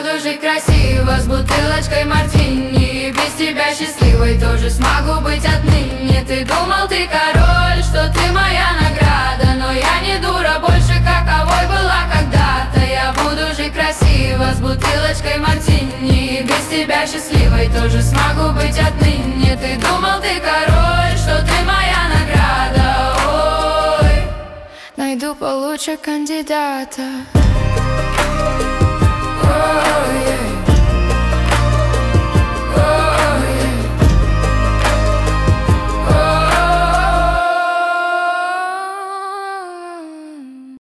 буду жить красиво с бутылочкой мартини. И без тебя счастливой тоже смогу быть отныне. Ты думал, ты король, что ты моя награда, но я не дура больше, каковой была когда-то. Я буду жить красиво с бутылочкой мартини. И без тебя счастливой тоже смогу быть отныне. Ты думал, ты король, что ты моя награда. Ой, найду получше кандидата. Oh, yeah.